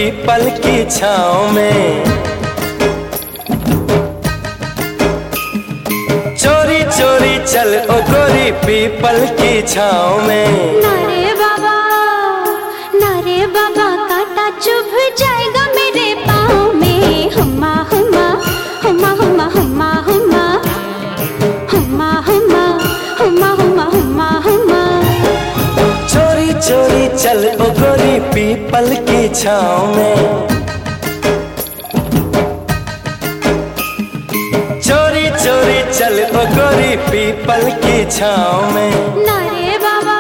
People की छाँव में। चोरी चोरी चल ओ गोरी पीपल की छाँव में। नारे बाबा कांटा चुभ जाएगा मेरे पाँव में। हुम्मा हुम्मा हुम्मा हुम्मा हुम्मा हुम्मा हुम्मा हुम्मा हुम्मा हुम्मा हुम्मा हुम्मा। चोरी चोरी चल ओ गोरी पीपल की छाँव में। चोरी चोरी चल ओ गोरी पीपल की छाँव में। नारे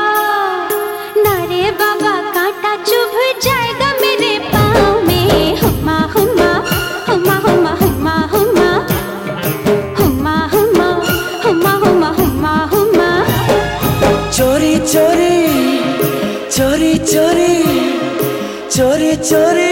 बाबा कांटा चुभ जाएगा मेरे पाँव में। हुम्मा हुम्मा हुम्मा हुम्मा हुम्मा हुम्मा हुम्मा हुम्मा हुम्मा हुम्मा हुम्मा हुम्मा। चोरी चोरी चोरी चोरी चोरी चोरी।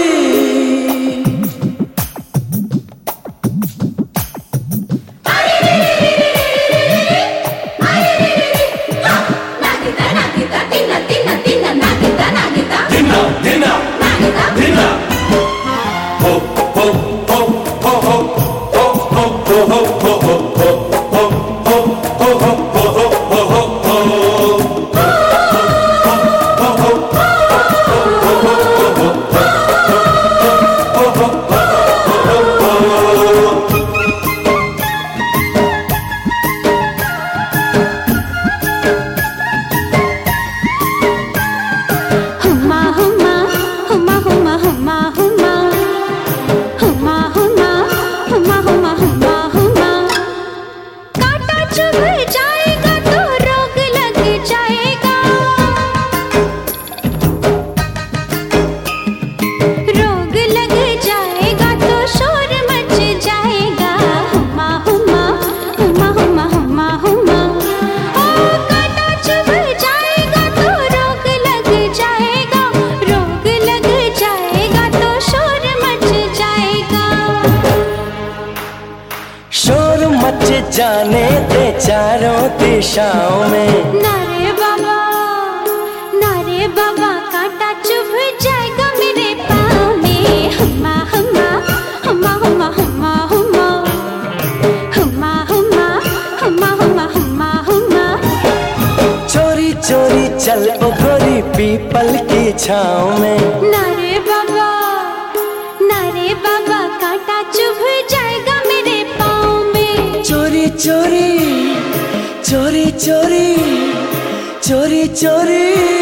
जाने दे चारों दिशाओं में। नारे बाबा कांटा चुभ जाएगा मेरे पाँव में। हुम्मा हुम्मा हुम्मा हुम्मा हुम्मा हुम्मा हुम्मा हुम्मा हुम्मा हुम्मा हुम्मा हुम्मा। चोरी चोरी चल ओ गोरी पीपल की छाँव में। नारे बाबा कांटा चुभ जाएगा मेरे पाँव में। चोरी चोरी चोरी चोरी चोरी चोरी।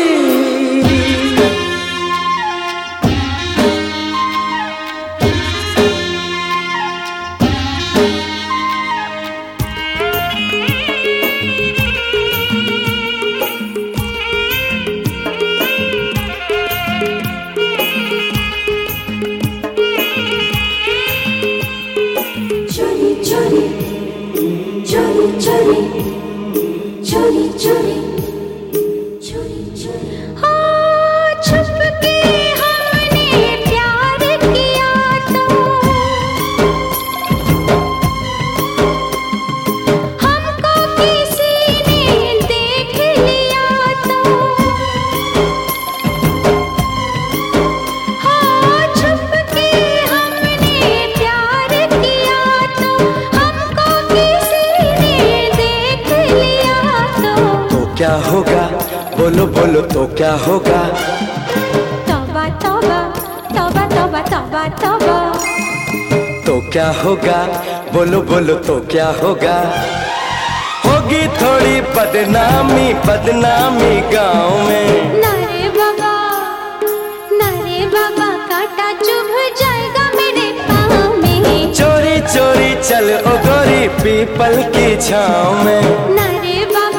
चोरी चोरी हाँ छुप के हमने प्यार किया तो हमको किसी ने देख लिया तो। हाँ छुप के हमने प्यार किया तो हमको किसी ने देख लिया तो क्या होगा बोलो बोलो तो क्या होगा। तौबा तौबा तौबा तौबा तौबा तौबा। तो क्या होगा बोलो बोलो तो क्या होगा। होगी थोड़ी बदनामी बदनामी गाँव में। नारे बाबा कांटा चुभ जाएगा मेरे पाँव में। चोरी चोरी चल ओ गोरी पीपल की छाँव में। नारे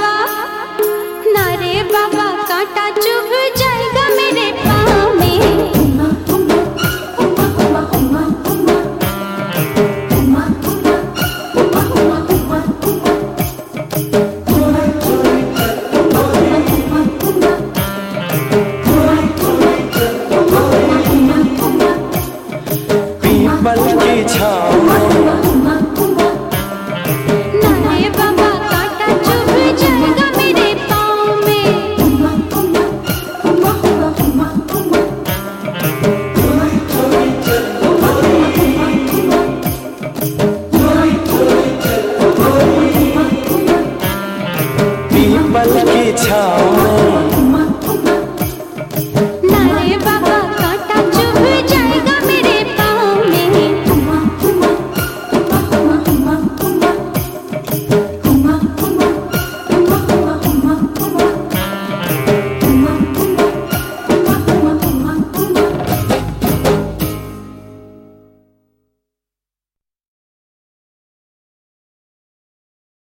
बाबा कांटा चुभ जाएगा मेरे पाँव में। हुम्मा हुम्मा हुम्मा हुम्मा हुम्मा हुम्मा हुम्मा हुम्मा हुम्मा पीपल की छाँव में।